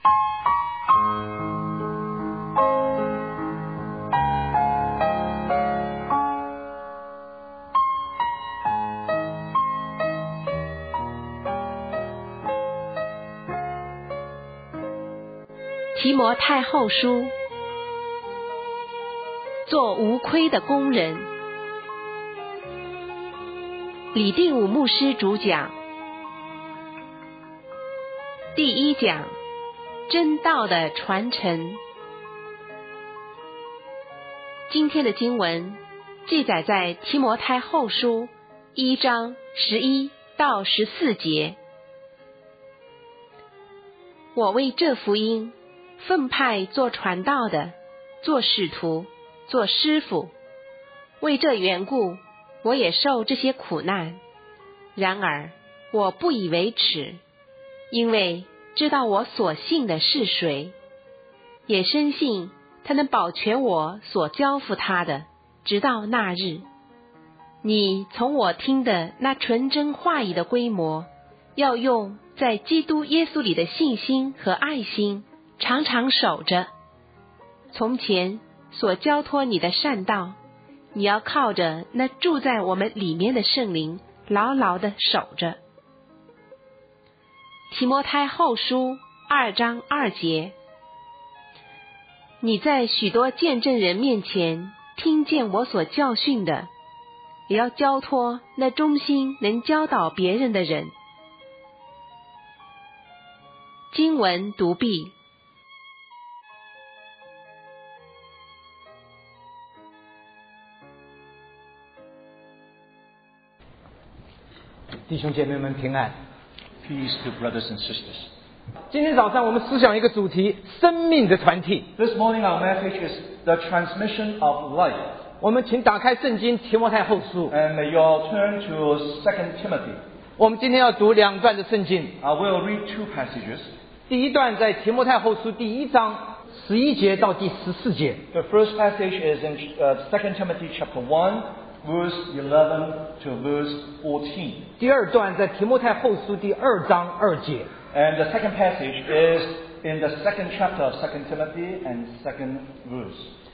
提摩太后书，做无亏的工人。李定武牧师主讲。第一讲，真道的传承。今天的经文记载在提摩太后书1章11到14节。我为这福音分派做传道的，做使徒，做师傅。为这缘故，我也受这些苦难。然而我不以为耻，因为知道我所信的是谁，也深信他能保全我所交付他的，直到那日。你从我听的那纯真话语的规模，要用在基督耶稣里的信心和爱心常常守着。从前所交托你的善道，你要靠着那住在我们里面的圣灵牢牢地守着。提摩太后书2章2节，你在许多见证人面前听见我所教训的，也要交托那忠心能教导别人的人。经文读毕。 弟兄姐妹们平安。 Peace to brothers and sisters. 今天早上我们思想一个主题：生命的传递。 This morning our message is the transmission of life. 我们请打开圣经提摩太后书， And may you all turn to 2 Timothy. 我们今天要读2段的圣经。 I will read 2 passages. 第一段在提摩太后书第1章11节到第14节。 The first passage is in 2 Timothy chapter 1, verse 11 to verse 14. 第二段在提摩太后书第2章2节。 And the second passage is in the 2nd chapter of 2 Timothy and 2nd verse.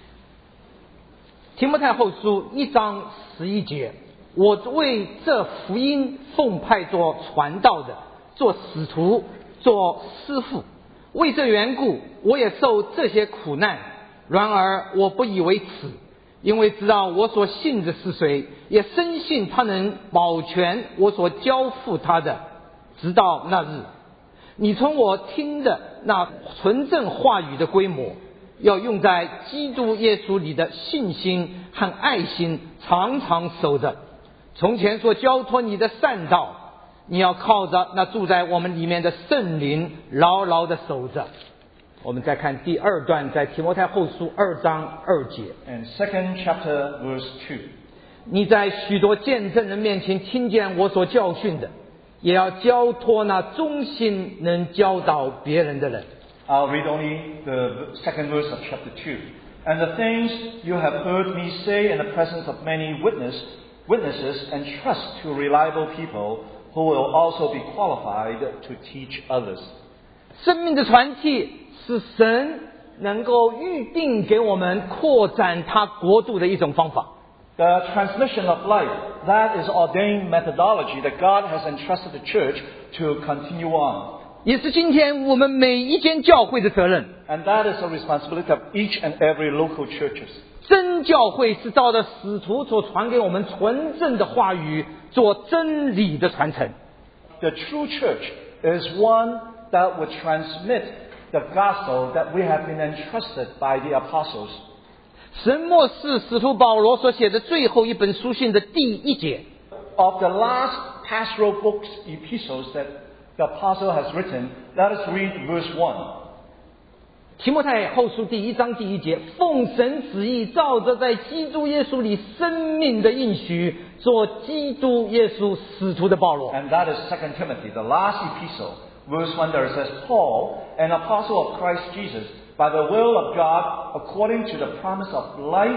提摩太后书1章11节，我为这福音奉派做传道的，做使徒，做师傅。为这缘故，我也受这些苦难。然而我不以为耻，因为知道我所信的是谁，也深信他能保全我所交付他的，直到那日。你从我听的那纯正话语的规模，要用在基督耶稣里的信心和爱心常常守着。从前所交托你的善道，你要靠着那住在我们里面的圣灵牢牢地守着。我们再看第二段，在提摩太后书2章2节。 And 2nd chapter verse 2. 你在许多见证人面前听见我所教训的，也要交托那忠心能教导别人的人。 I'll read only the 2nd verse of chapter 2. And the things you have heard me say in the presence of many witnesses entrust to reliable people who will also be qualified to teach others. 生命的传递是神能够预定给我们扩展他国度的一种方法。 The transmission of life, that is ordained methodology that God has entrusted the church to continue on. 也是今天我们每一间教会的责任。 And that is the responsibility of each and every local churches. 真教会是照着使徒所传给我们纯正的话语，做真理的传承。 The true church is one that would transmit the gospel that we have been entrusted by the apostles. 神默示使徒保罗所写的最后一本书信的第1节。 Of the last pastoral books, epistles that the apostle has written, let us read verse 1. 提摩太后书第1章第1节，奉神旨意，照着在基督耶稣里生命的应许，做基督耶稣使徒的保罗。 And that is 2 Timothy, the last epistle. Verse 1 there it says, Paul, an apostle of Christ Jesus, by the will of God, according to the promise of life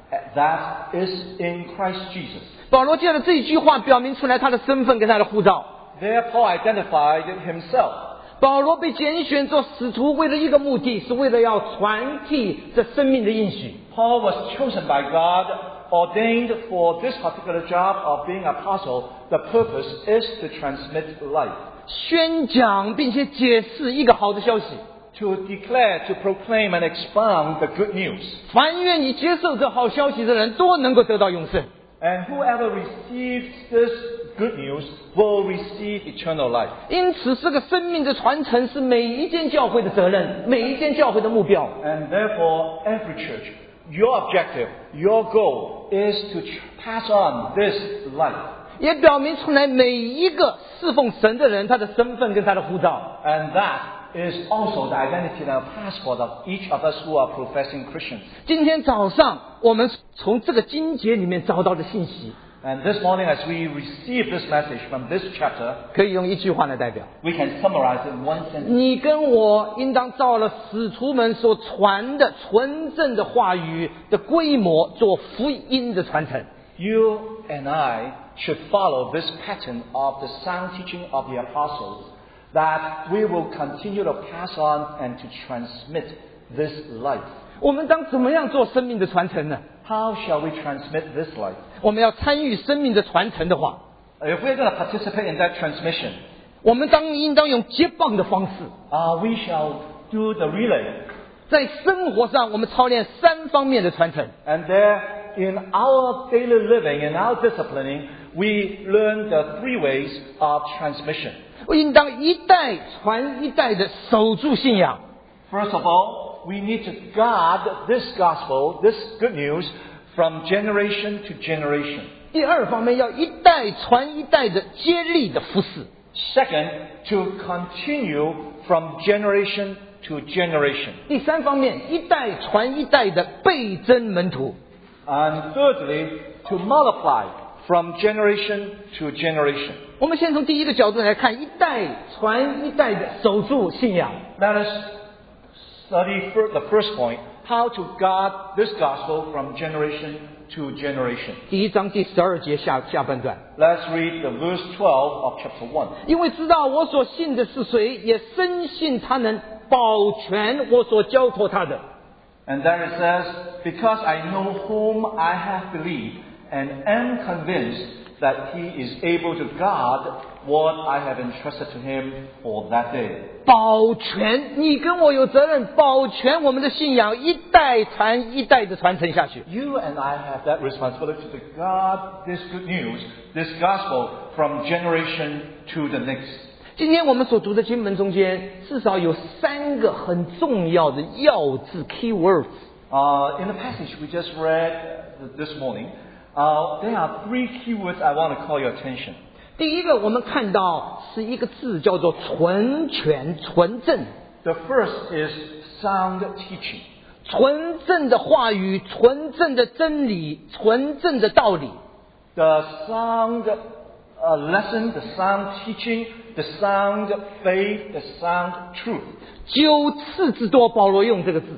that is in Christ Jesus. 保罗借着这一句话表明出来他的身份跟他的呼召。 There Paul identified himself. 保罗被拣选做使徒，为了一个目的，是为了要传递这生命的应许。 Paul was chosen by God, ordained for this particular job of being apostle. The purpose is to transmit life, 宣讲并且解释一个好的消息。 to declare, to proclaim and expound the good news. 凡愿意接受这好消息的人，都能够得到永生。 And whoever receives this good news will receive eternal life. 因此，这个生命的传承是每一间教会的责任，每一间教会的目标。 And therefore, every church, your objective, your goal is to pass on this life. 也表明出来每一个侍奉神的人，他的身份跟他的呼召。 And that is also the identity and passport of each of us who are professing Christians. 今天早上，我们从这个经节里面找到的信息， And this morning, as we receive this message from this chapter, 可以用一句话来代表： we can summarize it in one sentence. 你跟我应当照了使徒们所传的纯正的话语的规模，做福音的传承。 You and I should follow this pattern of the sound teaching of the apostles, that we will continue to pass on and to transmit this life. 我们当怎么样做生命的传承呢？ How shall we transmit this life? 我们要参与生命的传承的话， If we're going to participate in that transmission, 我们应当用接棒的方式， we shall do the relay. 在生活上我们操练3方面的传承。 And there, in our daily living, in our disciplining, we learn the 3 ways of transmission. 应当一代传一代的守住信仰。 First of all, we need to guard this gospel, this good news, from generation to generation. 第二方面要一代传一代的接力的服侍。 Second, to continue from generation to generation. 第三方面，一代传一代的倍增门徒。 And thirdly, to multiply from generation to generation. 我们先从第一个角度来看，一代传一代的守住信仰。 Let us study the first point, how to guard this gospel from generation to generation. 第1章第12节下半段。 Let's read the verse 12 of chapter 1. 因为知道我所信的是谁，也深信他能保全我所交托他的。 And there it says, because I know whom I have believed, and am convinced that he is able to guard what I have entrusted to him for that day. 保全，你跟我有责任保全我们的信仰，一代传一代的传承下去。 You and I have that responsibility to guard this good news, this gospel, from generation to the next. 今天我们所读的经文中间，至少有3个很重要的要字 key words。 In the passage we just read this morning, there are 3 key words I want to call your attention. 第一个，我们看到是一个字叫做纯全、纯正。 The first is sound teaching. 纯正的话语，纯正的真理，纯正的道理。 The sound lesson, the sound teaching, the sound faith, the sound truth. 9次之多，保罗用这个字。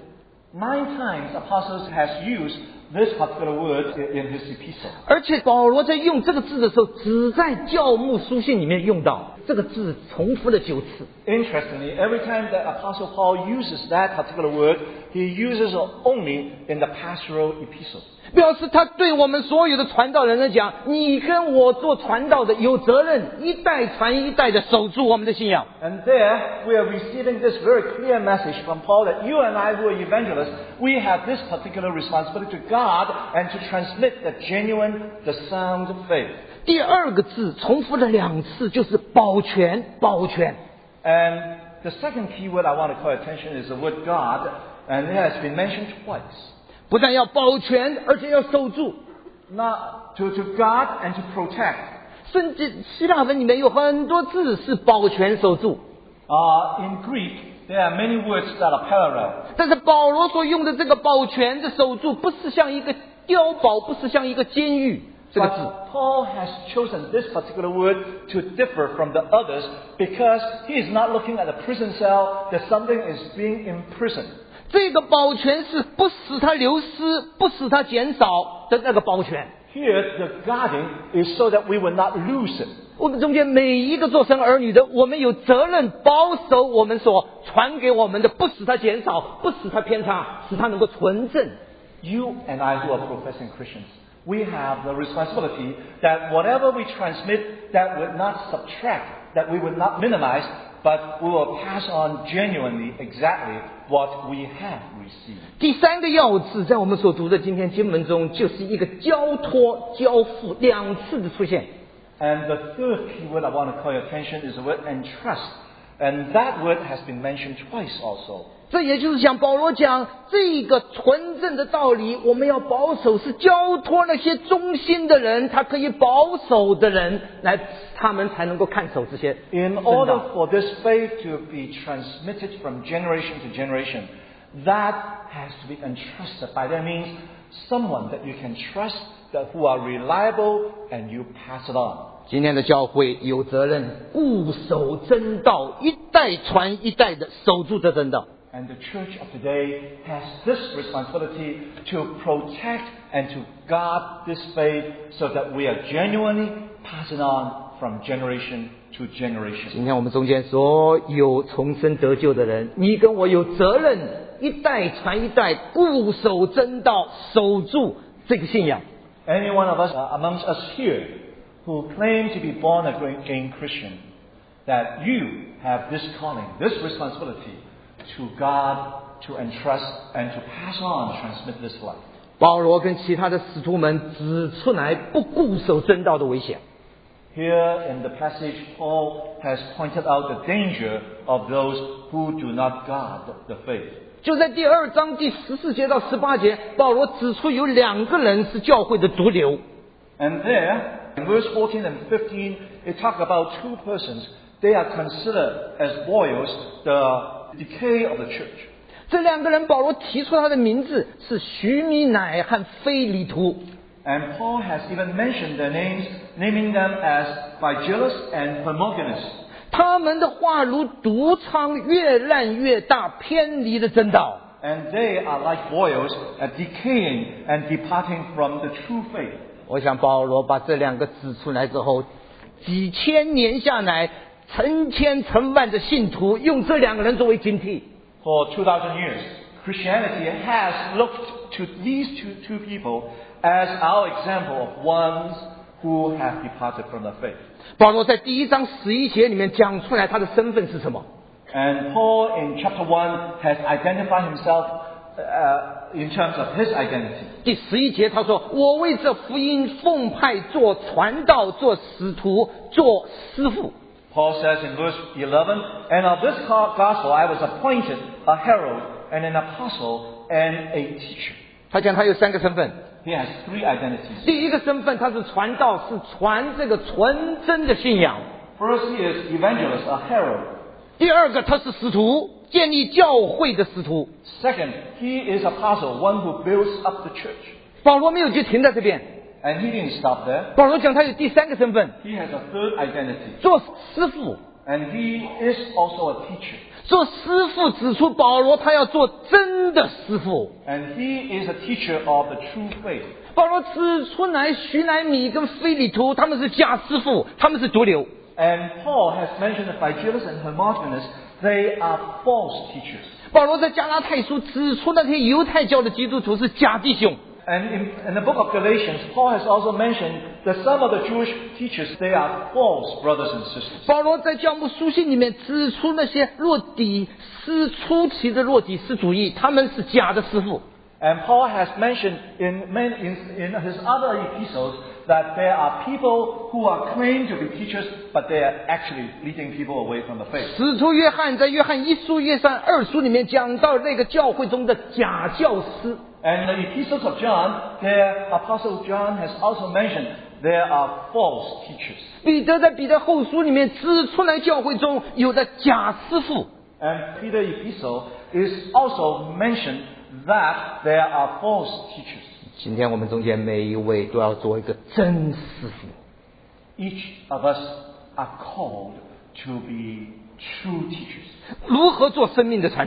9 times apostles has used this particular word in his epistle. 而且保罗在用这个字的时候，只在教牧书信里面用到这个字，重复了9次。 Interestingly, every time that Apostle Paul uses that particular word, he uses it only in the pastoral epistles. 表示他对我们所有的传道人来讲，你跟我做传道的有责任，一代传一代的守住我们的信仰。 And there, we are receiving this very clear message from Paul that you and I who are evangelists, we have this particular responsibility to guard and to transmit the genuine, the sound faith. 第2个字重复了2次，就是保全，保全。 And the second key word I want to call attention is the word guard, and it has been mentioned twice. 不但要保全，而且要守住。 Not to guard and to protect. 甚至希腊文里面有很多字是保全守住， In Greek, there are many words that are parallel. 但是保罗所用的这个保全的守住，不是像一个碉堡，不是像一个监狱这个字。 But Paul has chosen this particular word to differ from the others because he is not looking at a prison cell that something is being imprisoned. 这个保全是不使它流失，不使它减少的那个保全。 Here, the guarding is so that we will not lose it. 我们中间每一个做神儿女的，我们有责任保守我们所传给我们的，不使它减少，不使它偏差，使它能够纯正。 You and I who are professing Christians, we have the responsibility that whatever we transmit, that would not subtract, that we would not minimize, but we will pass on genuinely exactly what we have received. 第三个要旨，在我们所读的今天经文中，就是一个交托、交付两次的出现。 And the third key word I want to call your attention is the word entrust. And that word has been mentioned twice also. 这也就是像保罗讲，这个纯正的道理，我们要保守，是交托那些忠心的人，他可以保守的人，来他们才能够看守这些。 In order for this faith to be transmitted from generation to generation, that has to be entrusted. By that means, someone that you can trust, that who are reliable, and you pass it on. 今天的教会有责任固守真道，一代传一代的守住这真道。 And the church of today has this responsibility to protect and to guard this faith so that we are genuinely passing on from generation to generation. 今天我们中间所有重生得救的人，你跟我有责任一代传一代，固守真道，守住这个信仰。 Any one of us amongst us here who claim to be born again Christian, that you have this calling, this responsibility to guard, to entrust, and to pass on, transmit this life. 保罗跟其他的使徒们指出来不固守真道的危险。 Here in the passage, Paul has pointed out the danger of those who do not guard the faith. 就在第2章第14节到18节，保罗指出有2个人是教会的毒瘤。 And there, in verse 14 and 15, it talks about two persons. They are considered as boils, the decay of the church. 这2个人，保罗提出他的名字是许米乃和非利图。 And Paul has even mentioned their names, naming them as Phygellus and Hermogenes. 他们的话如毒疮，越烂越大，偏离了真道。 And they are like boils, decaying and departing from the true faith. 我想保罗把这2个指出来之后，几千年下来，成千成万的信徒用这2个人作为警惕。 For 2,000 years, Christianity has looked to these two people as our example of ones who have departed from the faith. 保罗在第1章11节里面讲出来他的身份是什么。 And Paul in chapter 1 has identified himself in terms of his identity. 第11节他说：“我为这福音奉派做传道，做使徒，做师傅。” Paul says in verse 11, "And of this gospel I was appointed a herald and an apostle and a teacher." 他讲他有3个身份。 He has 3 identities. 第一个身份他是传道，是传这个纯真的信仰。 First, he is evangelist, a herald. 第二个他是使徒，建立教会的使徒。 Second, he is apostle, one who builds up the church. 保罗没有就停在这边， And he didn't stop there. 保罗讲他有第3个身份， He has a third identity. 做师傅。 And he is also a teacher. 做师傅指出保罗他要做真的师傅。 And he is a teacher of the true faith. 保罗指出来，许乃米跟非利图他们是假师傅，他们是毒瘤。 And Paul has mentioned that Phygellus and Hermogenes, they are false teachers. 保罗在加拉太书指出那些犹太教的基督徒是假弟兄。 And in the book of Galatians, Paul has also mentioned that some of the Jewish teachers, they are false brothers and sisters. 保罗在教牧书信里面指出那些落底师初期的落底师主义，他们是假的师傅。 And Paul has mentioned in his other epistles that there are people who are claimed to be teachers, but they are actually leading people away from the faith. 使徒约翰在约翰1书、约翰2书里面讲到那个教会中的假教师。 And the epistles of John, there Apostle John has also mentioned there are false teachers. 彼得在彼得后书里面指出来教会中有的假师傅。 And Peter's epistle is also mentioned that there are false teachers. 今天我们中间每一位都要做一个真师傅。 Each of us are called to be true teachers. 如何做生命的传承？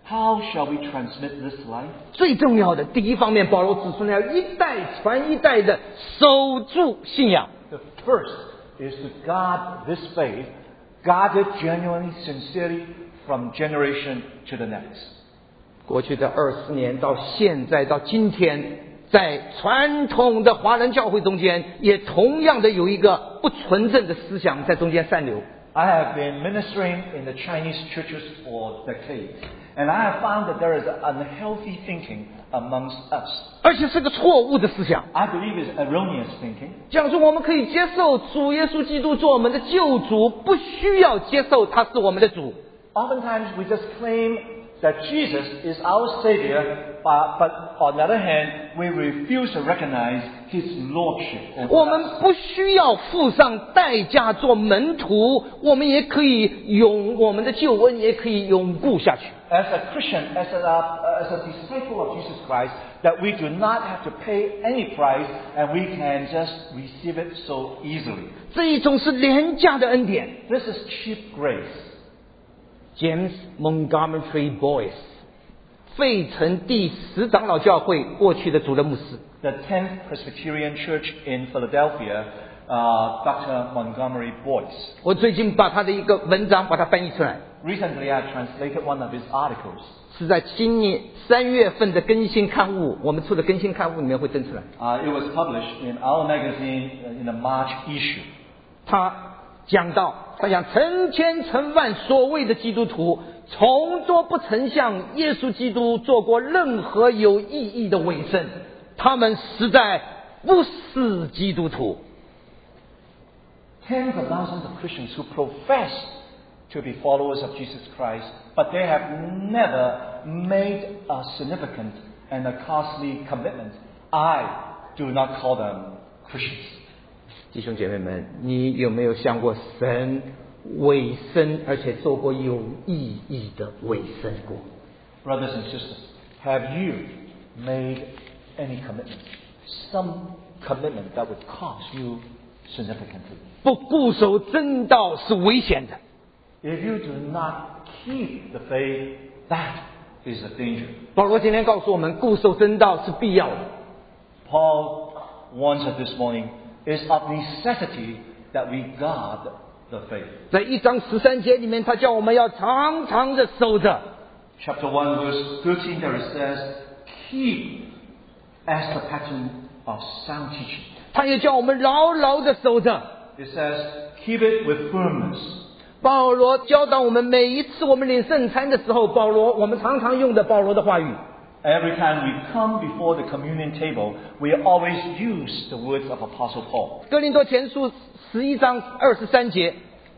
How shall we transmit this life? 最重要的第一方面，保罗指出呢，要一代传一代的守住信仰。 The first is to guard this faith, guard it genuinely, sincerely, from generation to the next. 过去的24年到现在到今天，在传统的华人教会中间，也同样的有一个不纯正的思想在中间散流。 I have been ministering in the Chinese churches for decades, and I have found that there is unhealthy thinking amongst us. 而且是个错误的思想。 I believe it's erroneous thinking. 讲说我们可以接受主耶稣基督做我们的救主，不需要接受他是我们的主。 Oftentimes we just claim that Jesus is our Savior, but on the other hand, we refuse to recognize His Lordship over 我们 us. 不需要付上代价做门徒，我们也可以我们的救恩也可以永固下去。 As a Christian, as a disciple of Jesus Christ, that we do not have to pay any price and we can just receive it so easily. 这一种是廉价的恩典。 This is cheap grace. James Montgomery Boyce， 费城第10长老教会过去的主任牧师。 The 10th Presbyterian Church in Philadelphia, Dr. Montgomery Boyce. 我最近把他的一个文章把它翻译出来， Recently, I translated one of his articles. 是在今年3月份的更新刊物，我们出的更新刊物里面会登出来。 It was published in our magazine in the March issue. 他讲到，他讲成千成万所谓的基督徒，从都不曾向耶稣基督做过任何有意义的委身，他们实在不是基督徒。 Tens of thousands of Christians who profess to be followers of Jesus Christ, but they have never made a significant and a costly commitment. I do not call them Christians. 弟兄姐妹们，你有没有向过神委身，而且做过有意义的委身过？ Brothers and sisters, have you made any commitment? Some commitment that would cost you significantly. 不固守真道是危险的。 If you do not keep the faith, that is a danger. 保罗今天告诉我们，固守真道是必要的。 Paul warns us this morning, it's of necessity that we guard the faith. 在1章13节里面，他叫我们要常常的守着。 Chapter 1 verse 13 there it says, keep as the pattern of sound teaching. 他也叫我们牢牢的守着。 It says, keep it with firmness. 保罗教导我们，每一次我们领圣餐的时候，我们常常用的保罗的话语。 Every time we come before the communion table, we always use the words of Apostle Paul. 哥林多前书11章23节，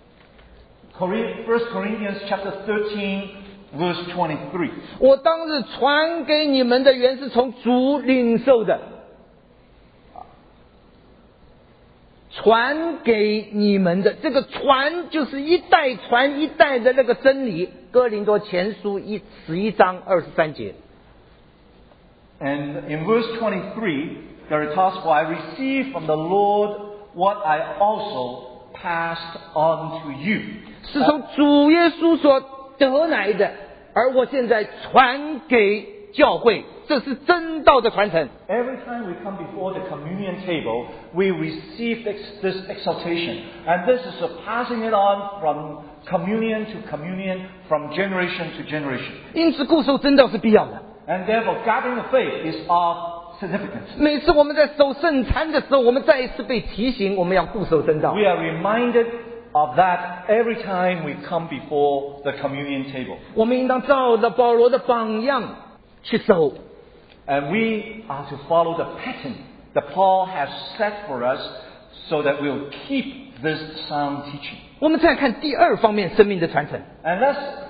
1 Corinthians chapter 13 verse 23. 我当日传给你们的原是从主领受的，传给你们的这个传就是一代传一代的那个真理。哥林多前书11章23节。 And in verse 23, there it talks, for I received from the Lord what I also passed on to you. 是从主耶稣所得来的，而我现在传给教会，这是真道的传承。 Every time we come before the communion table, we receive this exaltation. And this is a passing it on from communion to communion, from generation to generation. 因此固守真道是必要的。 And therefore, guarding the faith is of significance. 每次我们在守圣餐的时候，我们再一次被提醒，我们要固守真道。 We are reminded of that every time we come before the communion table. 我们应当照着保罗的榜样去守。 And we are to follow the pattern that Paul has set for us so that we'll keep this sound teaching. 我们再看第二方面，生命的传承。 And let's